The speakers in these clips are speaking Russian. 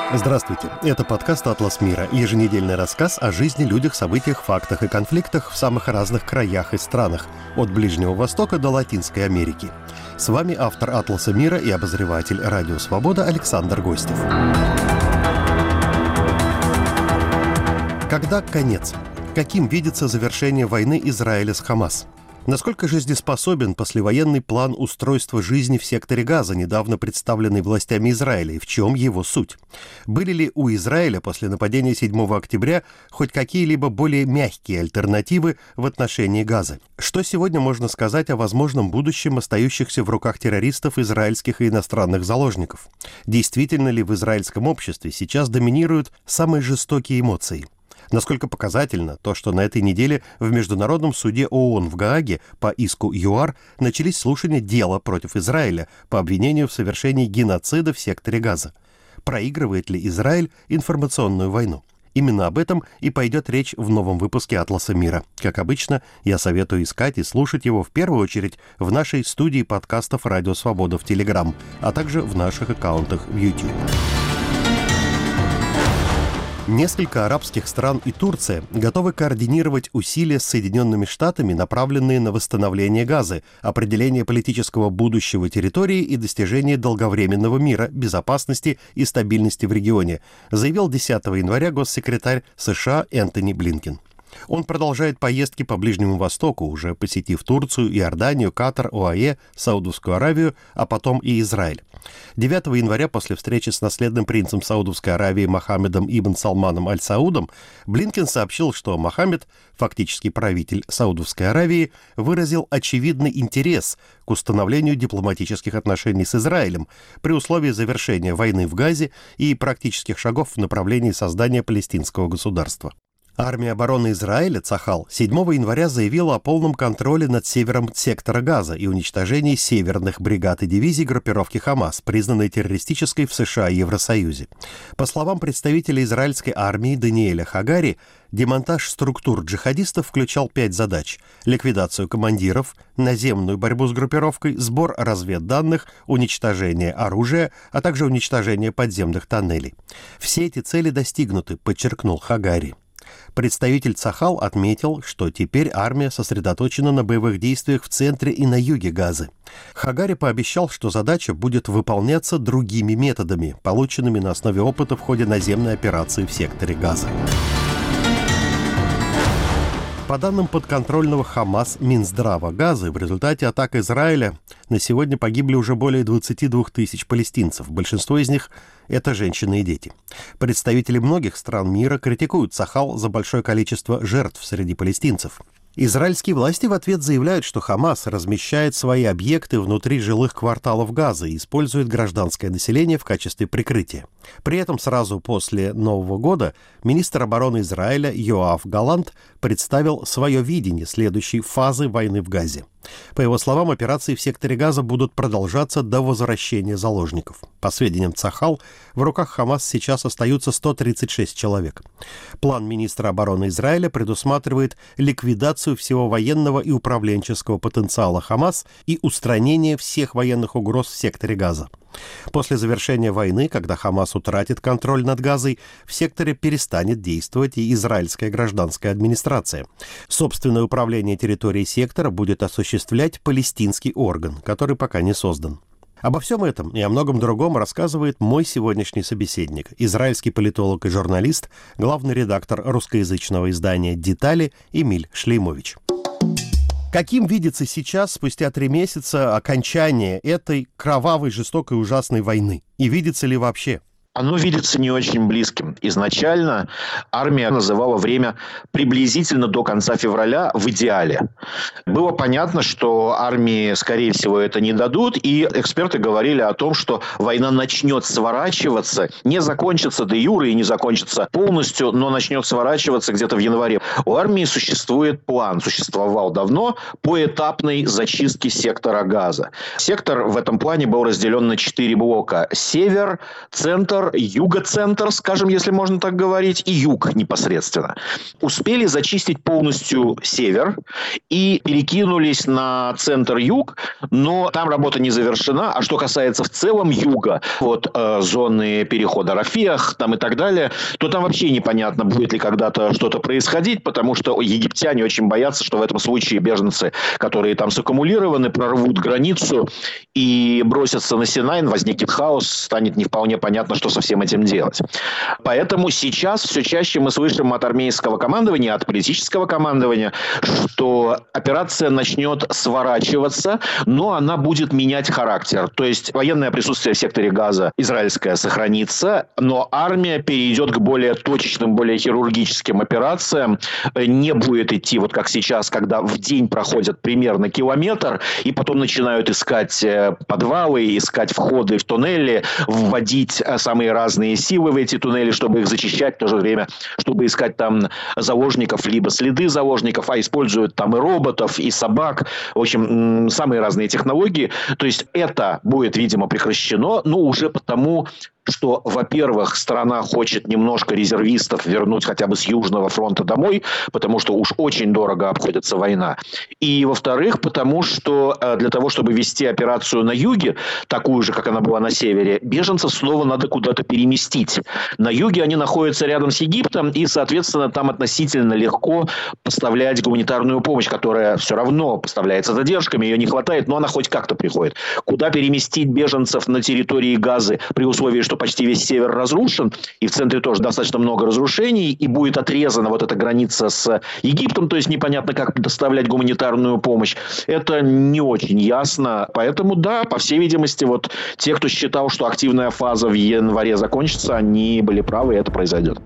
Здравствуйте, это подкаст «Атлас мира», еженедельный рассказ о жизни, людях, событиях, фактах и конфликтах в самых разных краях и странах, от Ближнего Востока до Латинской Америки. С вами автор «Атласа мира» и обозреватель «Радио Свобода» Александр Гостев. Когда конец? Каким видится завершение войны Израиля с Хамас? Насколько жизнеспособен послевоенный план устройства жизни в секторе Газа, недавно представленный властями Израиля, и в чем его суть? Были ли у Израиля после нападения 7 октября хоть какие-либо более мягкие альтернативы в отношении Газы? Что сегодня можно сказать о возможном будущем остающихся в руках террористов израильских и иностранных заложников? Действительно ли в израильском обществе сейчас доминируют самые жестокие эмоции? Насколько показательно то, что на этой неделе в Международном суде ООН в Гааге по иску ЮАР начались слушания дела против Израиля по обвинению в совершении геноцида в секторе Газа. Проигрывает ли Израиль информационную войну? Именно об этом и пойдет речь в новом выпуске «Атласа мира». Как обычно, я советую искать и слушать его в первую очередь в нашей студии подкастов «Радио Свобода» в Телеграм, а также в наших аккаунтах в YouTube. Несколько арабских стран и Турция готовы координировать усилия с Соединенными Штатами, направленные на восстановление Газы, определение политического будущего территории и достижение долговременного мира, безопасности и стабильности в регионе, заявил 10 января госсекретарь США Энтони Блинкен. Он продолжает поездки по Ближнему Востоку, уже посетив Турцию, Иорданию, Катар, ОАЭ, Саудовскую Аравию, а потом и Израиль. 9 января после встречи с наследным принцем Саудовской Аравии Мохаммедом ибн Салманом Аль-Саудом Блинкен сообщил, что Мохаммед, фактически правитель Саудовской Аравии, выразил очевидный интерес к установлению дипломатических отношений с Израилем при условии завершения войны в Газе и практических шагов в направлении создания палестинского государства. Армия обороны Израиля, Цахал, 7 января заявила о полном контроле над севером сектора Газа и уничтожении северных бригад и дивизий группировки Хамас, признанной террористической в США и Евросоюзе. По словам представителя израильской армии Даниэля Хагари, демонтаж структур джихадистов включал 5 задач: ликвидацию командиров, наземную борьбу с группировкой, сбор разведданных, уничтожение оружия, а также уничтожение подземных тоннелей. Все эти цели достигнуты, подчеркнул Хагари. Представитель Цахал отметил, что теперь армия сосредоточена на боевых действиях в центре и на юге Газы. Хагари пообещал, что задача будет выполняться другими методами, полученными на основе опыта в ходе наземной операции в секторе Газа. По данным подконтрольного Хамас Минздрава Газы, в результате атак Израиля на сегодня погибли уже более 22 тысяч палестинцев. Большинство из них – это женщины и дети. Представители многих стран мира критикуют Цахал за большое количество жертв среди палестинцев. Израильские власти в ответ заявляют, что Хамас размещает свои объекты внутри жилых кварталов Газы и использует гражданское население в качестве прикрытия. При этом сразу после Нового года министр обороны Израиля Йоав Галант представил свое видение следующей фазы войны в Газе. По его словам, операции в секторе Газа будут продолжаться до возвращения заложников. По сведениям Цахал, в руках Хамас сейчас остаются 136 человек. План министра обороны Израиля предусматривает ликвидацию всего военного и управленческого потенциала Хамас и устранение всех военных угроз в секторе Газа. После завершения войны, когда Хамас утратит контроль над Газой, в секторе перестанет действовать и израильская гражданская администрация. Собственное управление территорией сектора будет осуществлять палестинский орган, который пока не создан. Обо всем этом и о многом другом рассказывает мой сегодняшний собеседник, израильский политолог и журналист, главный редактор русскоязычного издания «Детали» Эмиль Шлеймович. Каким видится сейчас, спустя 3 месяца, окончание этой кровавой, жестокой, ужасной войны? И видится ли вообще? Оно видится не очень близким. Изначально армия называла время приблизительно до конца февраля в идеале. Было понятно, что армии, скорее всего, это не дадут, и эксперты говорили о том, что война начнет сворачиваться, не закончится де юре и не закончится полностью, но начнет сворачиваться где-то в январе. У армии существует план, существовал давно, поэтапной зачистки сектора Газа. Сектор в этом плане был разделен на 4 блока: север, центр, центр, юго-центр, скажем, если можно так говорить, и юг непосредственно. Успели зачистить полностью север и перекинулись на центр-юг, но там работа не завершена. А что касается в целом юга, зоны перехода Рафиах там и так далее, то там вообще непонятно, будет ли когда-то что-то происходить, потому что египтяне очень боятся, что в этом случае беженцы, которые там саккумулированы, прорвут границу и бросятся на Синай, возникнет хаос, станет не вполне понятно, что со всем этим делать. Поэтому сейчас все чаще мы слышим от армейского командования, от политического командования, что операция начнет сворачиваться, но она будет менять характер. То есть военное присутствие в секторе Газа израильское сохранится, но армия перейдет к более точечным, более хирургическим операциям. Не будет идти, вот как сейчас, когда в день проходят примерно километр, и потом начинают искать подвалы, искать входы в туннели, вводить самые разные силы в эти туннели, чтобы их зачищать, в то же время, чтобы искать там заложников, либо следы заложников, а используют там и роботов, и собак, в общем, самые разные технологии. То есть это будет, видимо, прекращено, но уже потому, что, во-первых, страна хочет немножко резервистов вернуть хотя бы с Южного фронта домой, потому что уж очень дорого обходится война. И, во-вторых, потому что для того, чтобы вести операцию на юге, такую же, как она была на севере, беженцев снова надо куда-то переместить. На юге они находятся рядом с Египтом, и, соответственно, там относительно легко поставлять гуманитарную помощь, которая все равно поставляется с задержками, ее не хватает, но она хоть как-то приходит. Куда переместить беженцев на территории Газы при условии, что почти весь север разрушен, и в центре тоже достаточно много разрушений, и будет отрезана вот эта граница с Египтом, то есть непонятно, как доставлять гуманитарную помощь. Это не очень ясно. Поэтому, да, по всей видимости, вот те, кто считал, что активная фаза в январе закончится, они были правы, и это произойдет.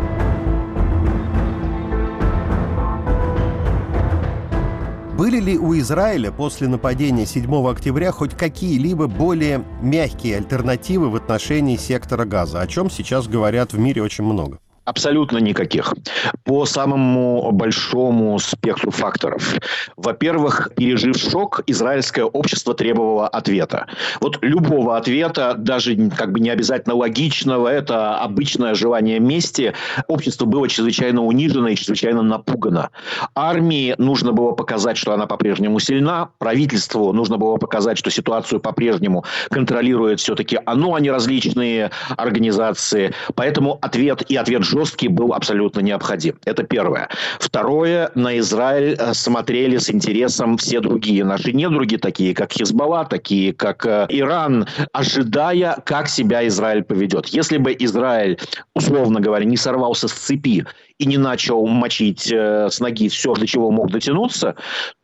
Были ли у Израиля после нападения 7 октября хоть какие-либо более мягкие альтернативы в отношении сектора Газа, о чем сейчас говорят в мире очень много? Абсолютно никаких. По самому большому спектру факторов. Во-первых, пережив шок, израильское общество требовало ответа. Вот любого ответа, даже как бы не обязательно логичного, это обычное желание мести. Общество было чрезвычайно унижено и чрезвычайно напугано. Армии нужно было показать, что она по-прежнему сильна. Правительству нужно было показать, что ситуацию по-прежнему контролирует все-таки оно, а не различные организации. Поэтому ответ жесткий был абсолютно необходим. Это первое. Второе. На Израиль смотрели с интересом все другие наши недруги, такие как Хизбалла, такие как Иран, ожидая, как себя Израиль поведет. Если бы Израиль, условно говоря, не сорвался с цепи и не начал мочить с ноги все, до чего мог дотянуться,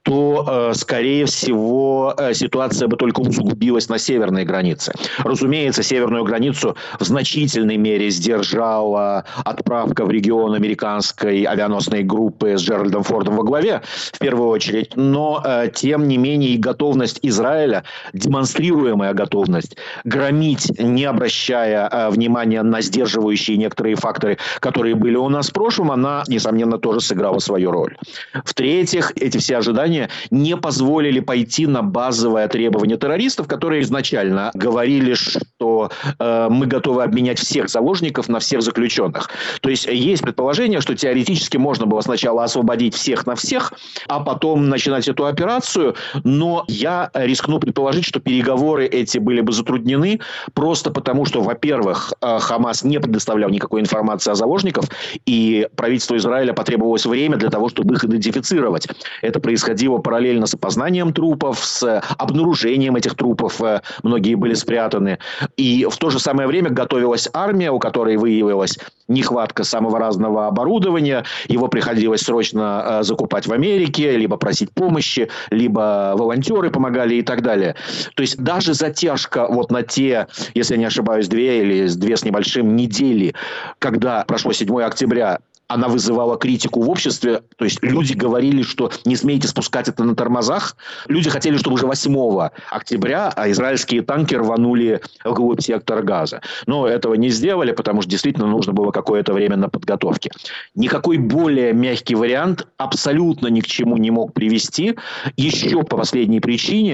то, скорее всего, ситуация бы только усугубилась на северной границе. Разумеется, северную границу в значительной мере сдержала отправка в регион американской авианосной группы с Джеральдом Фордом во главе, в первую очередь. Но, тем не менее, и готовность Израиля, демонстрируемая готовность громить, не обращая внимания на сдерживающие некоторые факторы, которые были у нас в прошлом, она, несомненно, тоже сыграла свою роль. В-третьих, эти все ожидания не позволили пойти на базовое требование террористов, которые изначально говорили, что мы готовы обменять всех заложников на всех заключенных. То есть есть предположение, что теоретически можно было сначала освободить всех на всех, а потом начинать эту операцию. Но я рискну предположить, что переговоры эти были бы затруднены просто потому, что, во-первых, Хамас не предоставлял никакой информации о заложниках, и правительству Израиля потребовалось время для того, чтобы их идентифицировать. Это происходило параллельно с опознанием трупов, с обнаружением этих трупов. Многие были спрятаны. И в то же самое время готовилась армия, у которой выявилась нехватка самого разного оборудования. Его приходилось срочно закупать в Америке, либо просить помощи, либо волонтеры помогали и так далее. То есть даже затяжка вот на те, если я не ошибаюсь, 2 или 2 с небольшим недели, когда прошло 7 октября, она вызывала критику в обществе. То есть люди говорили, что не смейте спускать это на тормозах. Люди хотели, чтобы уже 8 октября израильские танки рванули вглубь сектора Газа. Но этого не сделали, потому что действительно нужно было какое-то время на подготовке. Никакой более мягкий вариант абсолютно ни к чему не мог привести. Еще по последней причине.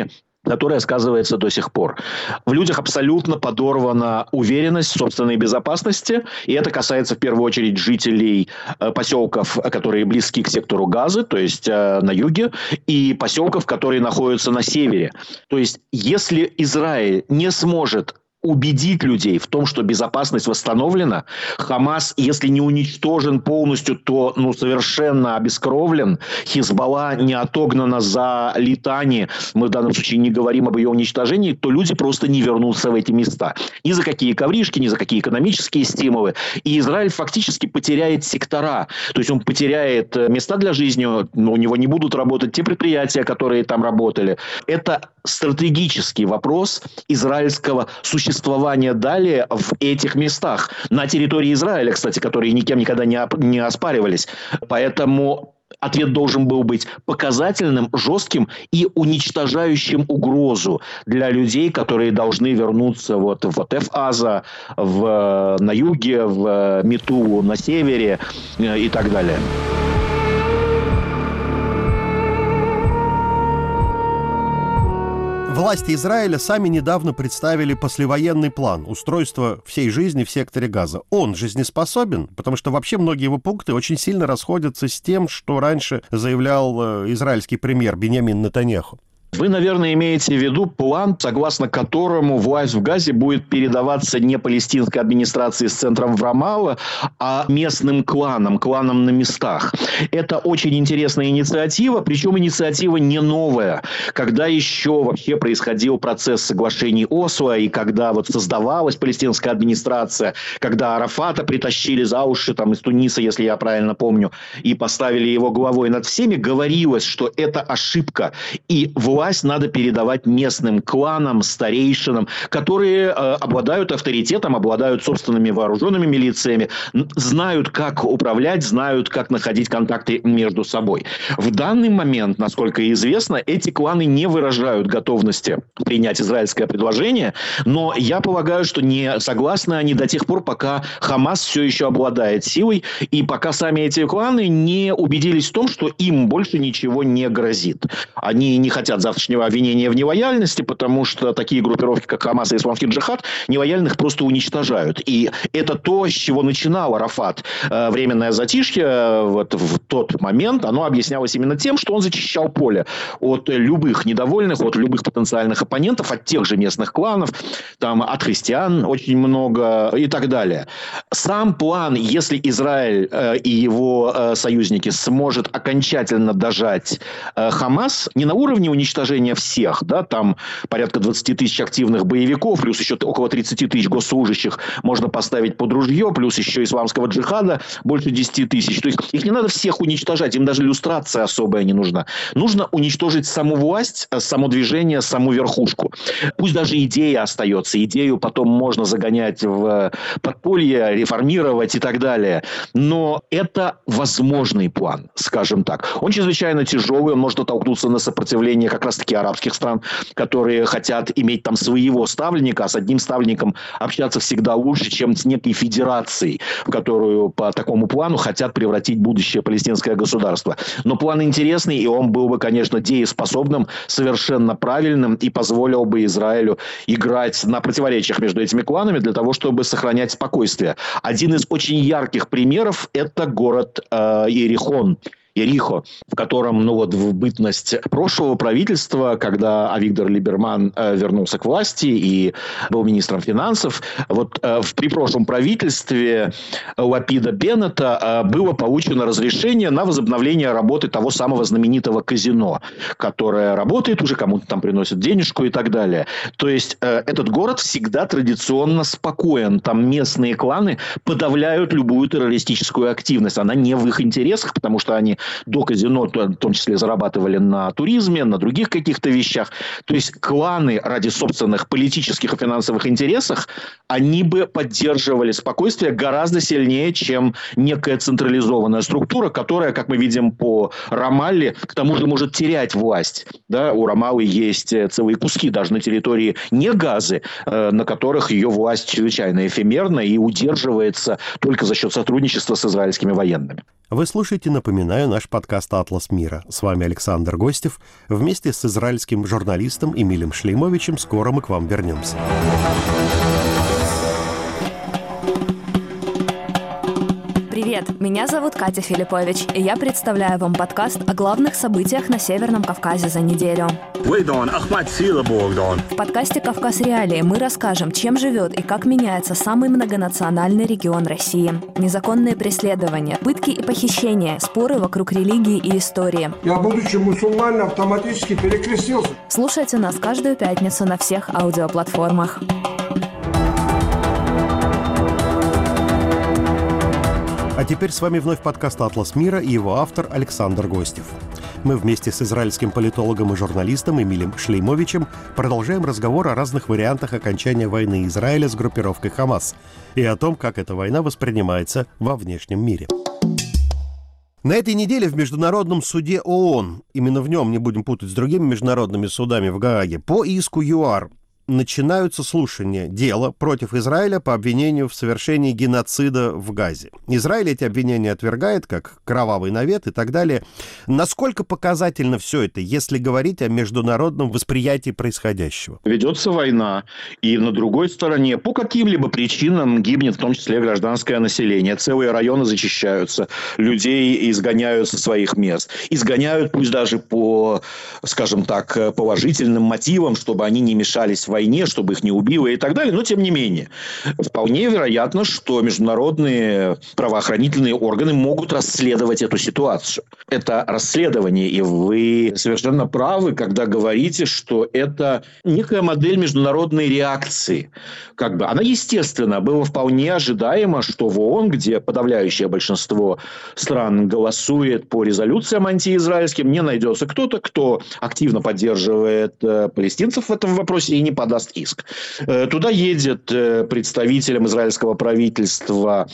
которая сказывается до сих пор. В людях абсолютно подорвана уверенность в собственной безопасности, и это касается в первую очередь жителей поселков, которые близки к сектору Газы, то есть на юге, и поселков, которые находятся на севере. То есть если Израиль не сможет убедить людей в том, что безопасность восстановлена, Хамас, если не уничтожен полностью, то совершенно обескровлен, Хизбалла не отогнана за Литани, мы в данном случае не говорим об ее уничтожении, то люди просто не вернутся в эти места. Ни за какие ковришки, ни за какие экономические стимулы. И Израиль фактически потеряет сектора. То есть он потеряет места для жизни, у него не будут работать те предприятия, которые там работали. Это стратегический вопрос израильского существования далее в этих местах. На территории Израиля, кстати, которые никем никогда не оспаривались. Поэтому ответ должен был быть показательным, жестким и уничтожающим угрозу для людей, которые должны вернуться в Эф-Аза, на юге, в Мету на севере и так далее. Власти Израиля сами недавно представили послевоенный план устройства всей жизни в секторе Газа. Он жизнеспособен, потому что вообще многие его пункты очень сильно расходятся с тем, что раньше заявлял израильский премьер Биньямин Нетаньяху. Вы, наверное, имеете в виду план, согласно которому власть в Газе будет передаваться не палестинской администрации с центром в Рамалло, а местным кланам на местах. Это очень интересная инициатива, причем инициатива не новая. Когда еще вообще происходил процесс соглашений Осло, и когда создавалась палестинская администрация, когда Арафата притащили за уши из Туниса, если я правильно помню, и поставили его главой над всеми, говорилось, что это ошибка, и власть надо передавать местным кланам, старейшинам, которые обладают авторитетом, обладают собственными вооруженными милициями, знают, как управлять, знают, как находить контакты между собой. В данный момент, насколько известно, эти кланы не выражают готовности принять израильское предложение, но я полагаю, что не согласны они до тех пор, пока Хамас все еще обладает силой, и пока сами эти кланы не убедились в том, что им больше ничего не грозит. Они не хотят завтрашнего обвинения в нелояльности, потому что такие группировки, как Хамас и Исламский джихад, нелояльных просто уничтожают. И это то, с чего начинал Арафат. Временное затишье в тот момент, оно объяснялось именно тем, что он зачищал поле от любых недовольных, от любых потенциальных оппонентов, от тех же местных кланов, от христиан очень много и так далее. Сам план, если Израиль и его союзники сможет окончательно дожать Хамас, не на уровне уничтожения всех, там порядка 20 тысяч активных боевиков, плюс еще около 30 тысяч госслужащих можно поставить под ружье, плюс еще исламского джихада больше 10 тысяч. То есть их не надо всех уничтожать, им даже люстрация особая не нужна. Нужно уничтожить саму власть, само движение, саму верхушку. Пусть даже идея остается, идею потом можно загонять в подполье, реформировать и так далее. Но это возможный план, скажем так. Он чрезвычайно тяжелый, он может натолкнуться на сопротивление как раз-таки арабских стран, которые хотят иметь там своего ставленника, а с одним ставленником общаться всегда лучше, чем с некой федерацией, в которую по такому плану хотят превратить будущее палестинское государство. Но план интересный, и он был бы, конечно, дееспособным, совершенно правильным, и позволил бы Израилю играть на противоречиях между этими кланами для того, чтобы сохранять спокойствие. Один из очень ярких примеров – это город Ерихо, в котором, в бытность прошлого правительства, когда Авигдор Либерман вернулся к власти и был министром финансов, при прошлом правительстве Лапида Беннета было получено разрешение на возобновление работы того самого знаменитого казино, которое работает уже, кому-то там приносит денежку и так далее. То есть этот город всегда традиционно спокоен. Там местные кланы подавляют любую террористическую активность. Она не в их интересах, потому что они до казино, в том числе, зарабатывали на туризме, на других каких-то вещах. То есть кланы ради собственных политических и финансовых интересов, они бы поддерживали спокойствие гораздо сильнее, чем некая централизованная структура, которая, как мы видим по Рамалле, к тому же может терять власть. У Рамаллы есть целые куски даже на территории не Газы, на которых ее власть чрезвычайно эфемерна и удерживается только за счет сотрудничества с израильскими военными. Вы слушаете, напоминаю, наш подкаст «Атлас мира». С вами Александр Гостев. Вместе с израильским журналистом Эмилем Шлеймовичем скоро мы к вам вернемся. Привет, меня зовут Катя Филиппович, и я представляю вам подкаст о главных событиях на Северном Кавказе за неделю. В подкасте «Кавказ Реалии» мы расскажем, чем живет и как меняется самый многонациональный регион России. Незаконные преследования, пытки и похищения, споры вокруг религии и истории. Я, будучи мусульманином, автоматически перекрестился. Слушайте нас каждую пятницу на всех аудиоплатформах. А теперь с вами вновь подкаст «Атлас мира» и его автор Александр Гостев. Мы вместе с израильским политологом и журналистом Эмилем Шлеймовичем продолжаем разговор о разных вариантах окончания войны Израиля с группировкой «Хамас» и о том, как эта война воспринимается во внешнем мире. На этой неделе в Международном суде ООН, именно в нем, не будем путать с другими международными судами в Гааге, по иску ЮАР начинаются слушания дела против Израиля по обвинению в совершении геноцида в Газе. Израиль эти обвинения отвергает, как кровавый навет и так далее. Насколько показательно все это, если говорить о международном восприятии происходящего? Ведется война, и на другой стороне по каким-либо причинам гибнет в том числе гражданское население. Целые районы зачищаются, людей изгоняют со своих мест. Изгоняют, пусть даже по, скажем так, положительным мотивам, чтобы они не мешались в войне, чтобы их не убило и так далее. Но, тем не менее, вполне вероятно, что международные правоохранительные органы могут расследовать эту ситуацию. Это расследование, и вы совершенно правы, когда говорите, что это некая модель международной реакции. Она естественна. Было вполне ожидаемо, что в ООН, где подавляющее большинство стран голосует по резолюциям антиизраильским, не найдется кто-то, кто активно поддерживает палестинцев в этом вопросе и не подаст иск. Туда едет представителем израильского правительства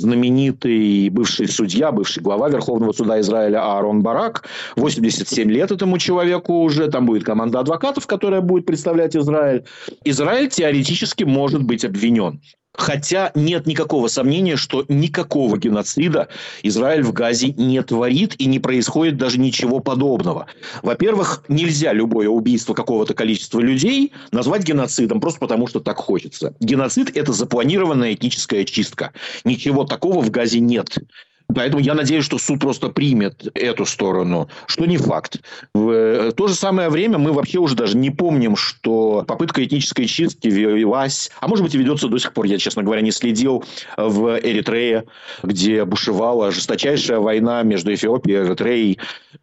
знаменитый бывший судья, бывший глава Верховного суда Израиля Аарон Барак. 87 лет этому человеку уже. Там будет команда адвокатов, которая будет представлять Израиль. Израиль теоретически может быть обвинен. Хотя нет никакого сомнения, что никакого геноцида Израиль в Газе не творит и не происходит даже ничего подобного. Во-первых, нельзя любое убийство какого-то количества людей назвать геноцидом просто потому, что так хочется. Геноцид – это запланированная этническая чистка. Ничего такого в Газе нет. Поэтому я надеюсь, что суд просто примет эту сторону, что не факт. В то же самое время мы вообще уже даже не помним, что попытка этнической чистки велась, а может быть и ведется до сих пор, я, честно говоря, не следил, в Эритрее, где бушевала жесточайшая война между Эфиопией и Эритреей,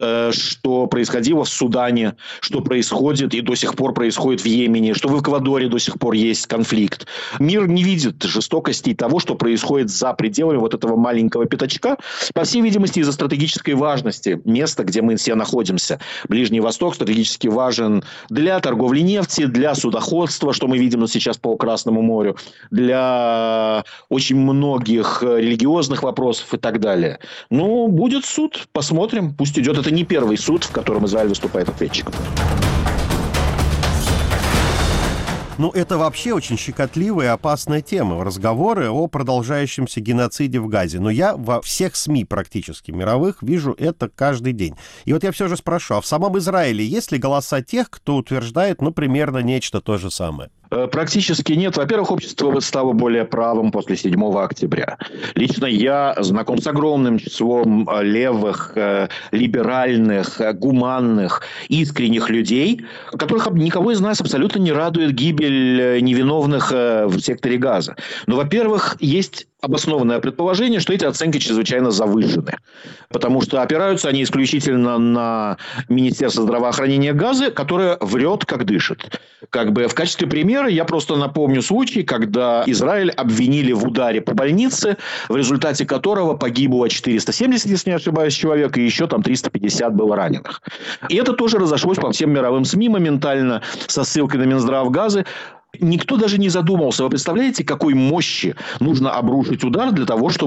что происходило в Судане, что происходит и до сих пор происходит в Йемене, что в Эквадоре до сих пор есть конфликт. Мир не видит жестокости того, что происходит за пределами вот этого маленького пятачка, по всей видимости, из-за стратегической важности места, где мы все находимся. Ближний Восток стратегически важен для торговли нефти, для судоходства, что мы видим сейчас по Красному морю, для очень многих религиозных вопросов и так далее. Ну, будет суд, посмотрим, пусть идет. Это не первый суд, в котором Израиль выступает ответчиком. Это вообще очень щекотливая и опасная тема. Разговоры о продолжающемся геноциде в Газе. Но я во всех СМИ практически мировых вижу это каждый день. И вот я все же спрошу, а в самом Израиле есть ли голоса тех, кто утверждает, примерно нечто то же самое? Практически нет. Во-первых, общество стало более правым после 7 октября. Лично я знаком с огромным числом левых, либеральных, гуманных, искренних людей, которых никого из нас абсолютно не радует гибель невиновных в секторе Газа. Но, во-первых, есть обоснованное предположение, что эти оценки чрезвычайно завышены. Потому что опираются они исключительно на Министерство здравоохранения Газы, которое врет, как дышит. В качестве примера я просто напомню случай, когда Израиль обвинили в ударе по больнице, в результате которого погибло 470, если не ошибаюсь, человек, и еще 350 было раненых. И это тоже разошлось по всем мировым СМИ моментально со ссылкой на Минздрав Газы. Никто даже не задумался. Вы представляете, какой мощи нужно обрушить удар для того, чтобы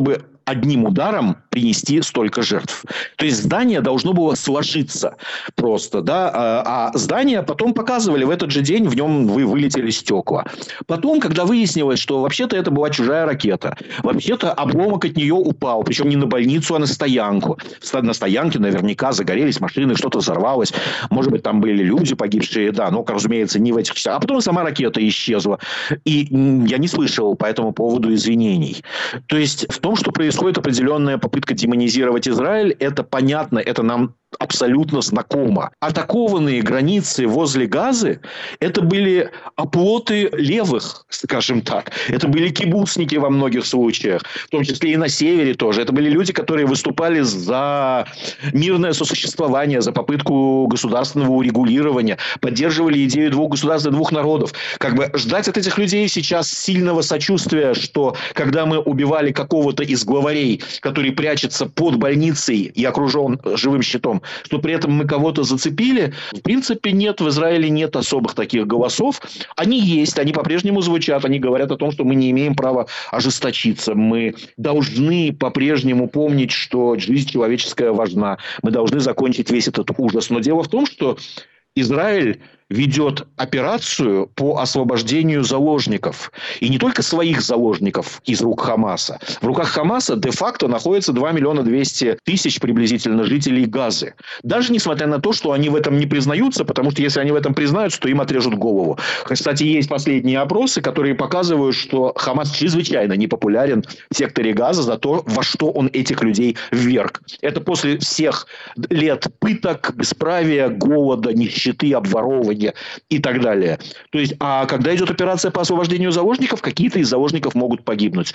одним ударом принести столько жертв. То есть здание должно было сложиться просто, да, а здание потом показывали в этот же день, в нем вылетели стекла. Потом, когда выяснилось, что вообще-то это была чужая ракета, вообще-то обломок от нее упал, причем не на больницу, а на стоянку. На стоянке наверняка загорелись машины, что-то взорвалось, может быть, там были люди погибшие, да, но, разумеется, не в этих часах. А потом сама ракета исчезла. И я не слышал по этому поводу извинений. То есть в том, что происходит определенная попытка демонизировать Израиль, это понятно, это нам абсолютно знакомо. Атакованные границы возле Газы – это были оплоты левых, скажем так. Это были кибуцники во многих случаях, в том числе и на севере тоже. Это были люди, которые выступали за мирное сосуществование, за попытку государственного урегулирования, поддерживали идею двух государств и двух народов. Как бы ждать от этих людей сейчас сильного сочувствия, что когда мы убивали какого-то из главарей, который прячется под больницей и окружен живым щитом, что при этом мы кого-то зацепили, в принципе, нет, в Израиле нет особых таких голосов. Они есть, они по-прежнему звучат, они говорят о том, что мы не имеем права ожесточиться, мы должны по-прежнему помнить, что жизнь человеческая важна, мы должны закончить весь этот ужас. Но дело в том, что Израиль ведет операцию по освобождению заложников. И не только своих заложников из рук Хамаса. В руках Хамаса де-факто находится 2 200 000 приблизительно жителей Газы. Даже несмотря на то, что они в этом не признаются, потому что если они в этом признаются, то им отрежут голову. Кстати, есть последние опросы, которые показывают, что Хамас чрезвычайно непопулярен в секторе Газа за то, во что он этих людей вверг. Это после всех лет пыток, бесправия, голода, нищеты, обворовывания и так далее. То есть, а когда идет операция по освобождению заложников, какие-то из заложников могут погибнуть.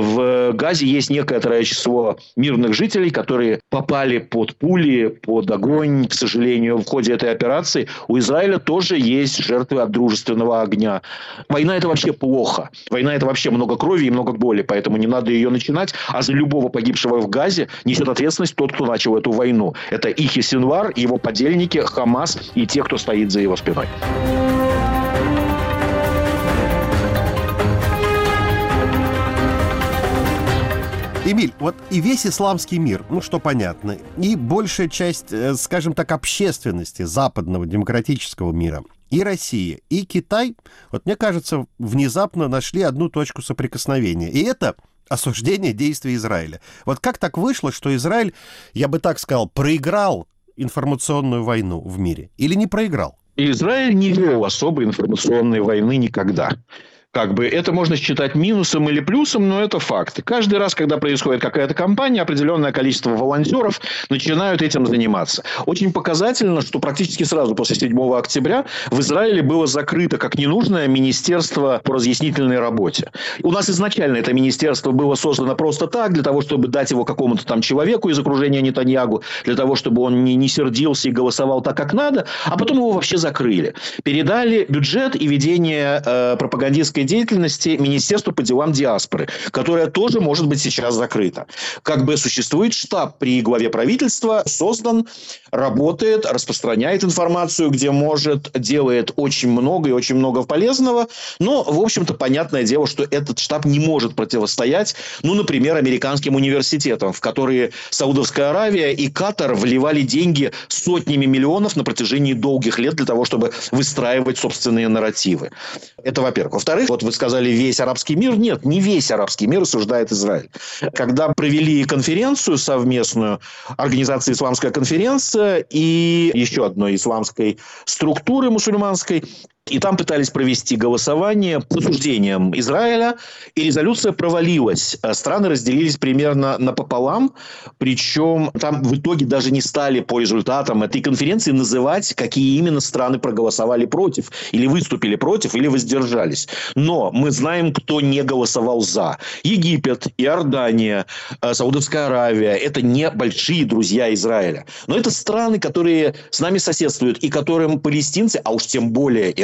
В Газе есть некоторое число мирных жителей, которые попали под пули, под огонь, к сожалению, в ходе этой операции. У Израиля тоже есть жертвы от дружественного огня. Война – это вообще плохо. Война – это вообще много крови и много боли, поэтому не надо ее начинать. А за любого погибшего в Газе несет ответственность тот, кто начал эту войну. Это Ихья Синвар, его подельники, Хамас и те, кто стоит за его спиной. Эмиль, вот и весь исламский мир, ну что понятно, и большая часть, скажем так, общественности западного демократического мира, и Россия, и Китай, вот мне кажется, внезапно нашли одну точку соприкосновения. И это осуждение действий Израиля. Вот как так вышло, что Израиль, я бы так сказал, проиграл информационную войну в мире или не проиграл? Израиль не вел особой информационной войны никогда. Как бы это можно считать минусом или плюсом, но это факт. Каждый раз, когда происходит какая-то кампания, определенное количество волонтеров начинают этим заниматься. Очень показательно, что практически сразу после 7 октября в Израиле было закрыто как ненужное министерство по разъяснительной работе. У нас изначально это министерство было создано просто так, для того, чтобы дать его какому-то там человеку из окружения Нетаньягу, для того, чтобы он не сердился и голосовал так, как надо, а потом его вообще закрыли. Передали бюджет и ведение пропагандистской деятельности Министерству по делам диаспоры, которое тоже может быть сейчас закрыто. Как бы существует штаб при главе правительства, создан, работает, распространяет информацию, где может, делает очень много и очень много полезного. Но, в общем-то, понятное дело, что этот штаб не может противостоять, ну, например, американским университетам, в которые Саудовская Аравия и Катар вливали деньги сотнями миллионов на протяжении долгих лет для того, чтобы выстраивать собственные нарративы. Это, во-первых. Во-вторых, вот вы сказали, весь арабский мир. Нет, не весь арабский мир осуждает Израиль. Когда провели конференцию совместную, Организация «Исламская конференция» и еще одной исламской структуры мусульманской, и там пытались провести голосование по осуждениям Израиля, и резолюция провалилась. Страны разделились примерно напополам, причем там в итоге даже не стали по результатам этой конференции называть, какие именно страны проголосовали против, или выступили против, или воздержались. Но мы знаем, кто не голосовал за. Египет, Иордания, Саудовская Аравия – это не большие друзья Израиля. Но это страны, которые с нами соседствуют, и которым палестинцы, а уж тем более Иран,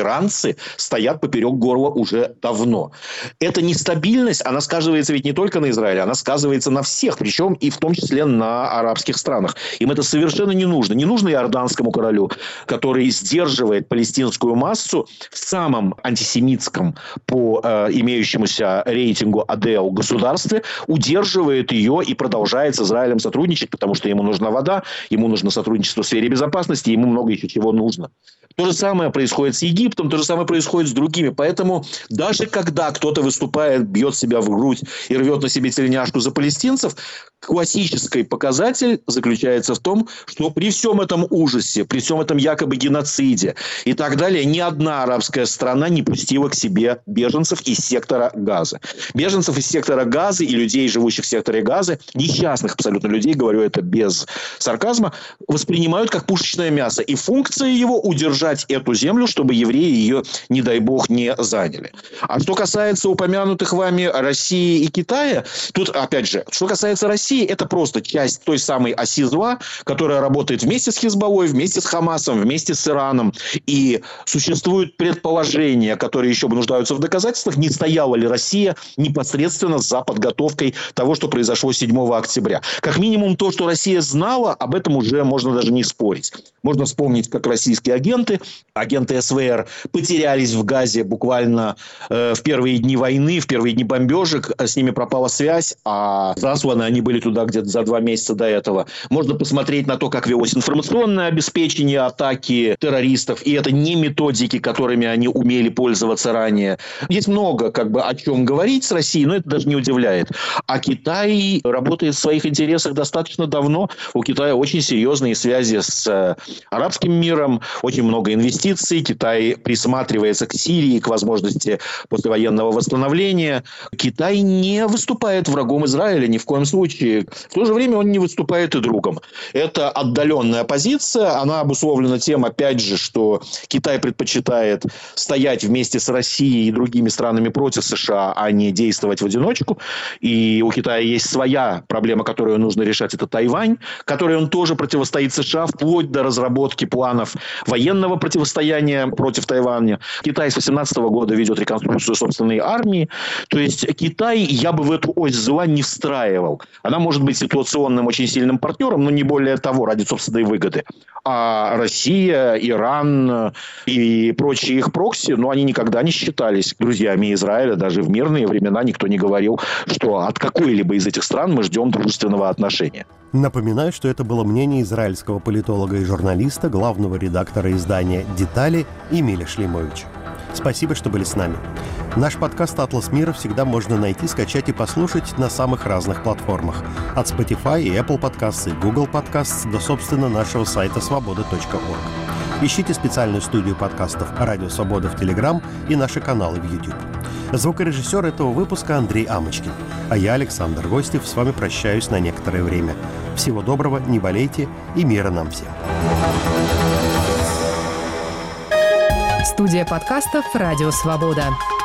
иранцы стоят поперек горла уже давно. Эта нестабильность, она сказывается ведь не только на Израиле, она сказывается на всех, причем и в том числе на арабских странах. Им это совершенно не нужно. Не нужно иорданскому королю, который сдерживает палестинскую массу в самом антисемитском по имеющемуся рейтингу АДЛ государстве, удерживает ее и продолжает с Израилем сотрудничать, потому что ему нужна вода, ему нужно сотрудничество в сфере безопасности, ему много еще чего нужно. То же самое происходит с Египтом, то же самое происходит с другими. Поэтому даже когда кто-то выступает, бьет себя в грудь и рвет на себе тельняшку за палестинцев, классический показатель заключается в том, что при всем этом ужасе, при всем этом якобы геноциде и так далее, ни одна арабская страна не пустила к себе беженцев из сектора Газы. Беженцев из сектора Газы и людей, живущих в секторе Газы, несчастных абсолютно людей, говорю это без сарказма, воспринимают как пушечное мясо. И функция его удержать эту землю, чтобы евреи ее, не дай бог, не заняли. А что касается упомянутых вами России и Китая, тут, опять же, что касается России, это просто часть той самой оси зла, которая работает вместе с Хизбаллой, вместе с Хамасом, вместе с Ираном. И существуют предположения, которые еще нуждаются в доказательствах, не стояла ли Россия непосредственно за подготовкой того, что произошло 7 октября. Как минимум то, что Россия знала, об этом уже можно даже не спорить. Можно вспомнить, как российские агенты СВР потерялись в Газе буквально в первые дни войны, в первые дни бомбежек. С ними пропала связь, а засланы они были туда где-то за 2 месяца до этого. Можно посмотреть на то, как велось информационное обеспечение атаки террористов. И это не методики, которыми они умели пользоваться ранее. Есть много о чем говорить с Россией, но это даже не удивляет. А Китай работает в своих интересах достаточно давно. У Китая очень серьезные связи с арабским миром, очень много инвестиций. Китай присматривается к Сирии, к возможности послевоенного восстановления. Китай не выступает врагом Израиля ни в коем случае. В то же время он не выступает и другом. Это отдаленная позиция. Она обусловлена тем, опять же, что Китай предпочитает стоять вместе с Россией и другими странами против США, а не действовать в одиночку. И у Китая есть своя проблема, которую нужно решать. Это Тайвань, которой он тоже противостоит США, вплоть до разработки планов военного противостояния против Тайваня. Китай с 2018 года ведет реконструкцию собственной армии. То есть Китай я бы в эту ось зла не встраивал. Она может быть ситуационным очень сильным партнером, но не более того, ради собственной выгоды. А Россия, Иран и прочие их прокси, они никогда не считались друзьями Израиля. Даже в мирные времена никто не говорил, что от какой-либо из этих стран мы ждем дружественного отношения. Напоминаю, что это было мнение израильского политолога и журналиста, главного редактора издания «Детали» Эмиля Шлеймовича. Спасибо, что были с нами. Наш подкаст «Атлас мира» всегда можно найти, скачать и послушать на самых разных платформах. От Spotify и Apple Podcasts и Google Podcasts до, собственно, нашего сайта svoboda.org. Ищите специальную студию подкастов «Радио Свобода» в Telegram и наши каналы в YouTube. Звукорежиссер этого выпуска Андрей Амочкин. А я, Александр Гостев, с вами прощаюсь на некоторое время. Всего доброго, не болейте и мира нам всем. Студия подкастов «Радио Свобода».